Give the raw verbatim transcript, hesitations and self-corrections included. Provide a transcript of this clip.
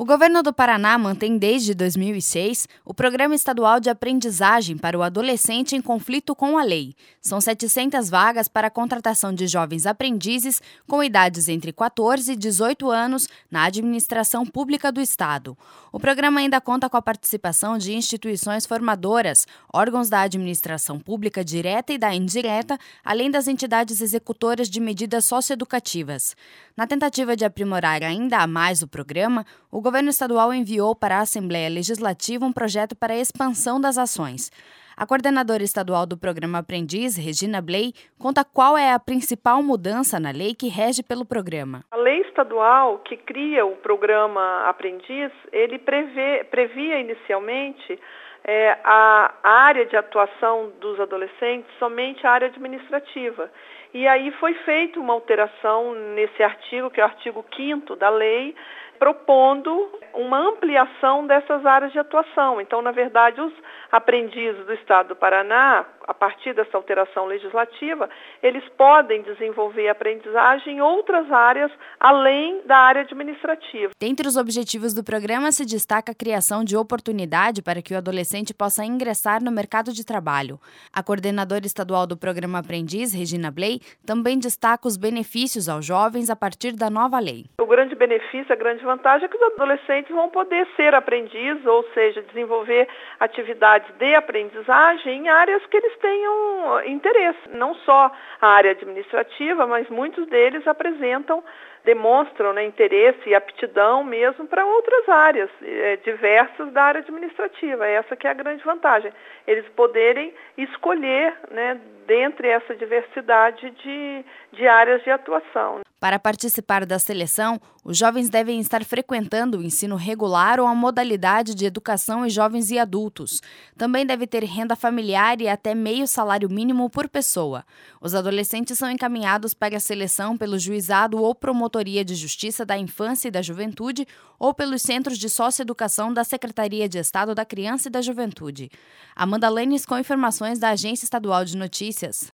O governo do Paraná mantém desde dois mil e seis o Programa Estadual de Aprendizagem para o Adolescente em Conflito com a Lei. São setecentas vagas para a contratação de jovens aprendizes com idades entre quatorze e dezoito anos na administração pública do Estado. O programa ainda conta com a participação de instituições formadoras, órgãos da administração pública direta e da indireta, além das entidades executoras de medidas socioeducativas. Na tentativa de aprimorar ainda mais o programa, o governo estadual enviou para a Assembleia Legislativa um projeto para a expansão das ações. A coordenadora estadual do Programa Aprendiz, Regina Bley, conta qual é a principal mudança na lei que rege pelo programa. A lei estadual que cria o Programa Aprendiz, ele prevê, previa inicialmente é, a área de atuação dos adolescentes somente a área administrativa. E aí foi feita uma alteração nesse artigo, que é o artigo quinto da lei, propondo uma ampliação dessas áreas de atuação. Então, na verdade, os aprendizes do Estado do Paraná, a partir dessa alteração legislativa, eles podem desenvolver aprendizagem em outras áreas, além da área administrativa. Dentre os objetivos do programa se destaca a criação de oportunidade para que o adolescente possa ingressar no mercado de trabalho. A coordenadora estadual do Programa Aprendiz, Regina Bley, também destaca os benefícios aos jovens a partir da nova lei. O grande benefício, a grande vantagem é que os adolescentes vão poder ser aprendizes, ou seja, desenvolver atividades de aprendizagem em áreas que eles tenham interesse. Não só a área administrativa, mas muitos deles apresentam, demonstram né, interesse e aptidão mesmo para outras áreas é, diversas da área administrativa. Essa que é a grande vantagem. Eles poderem escolher né, dentre essa diversidade de, de áreas de atuação. Para participar da seleção, os jovens devem estar frequentando o ensino regular ou a modalidade de educação em jovens e adultos. Também deve ter renda familiar e até meio salário mínimo por pessoa. Os adolescentes são encaminhados para a seleção pelo Juizado ou Promotoria de Justiça da Infância e da Juventude ou pelos Centros de Socioeducação da Secretaria de Estado da Criança e da Juventude. Amanda Lenis com informações da Agência Estadual de Notícias.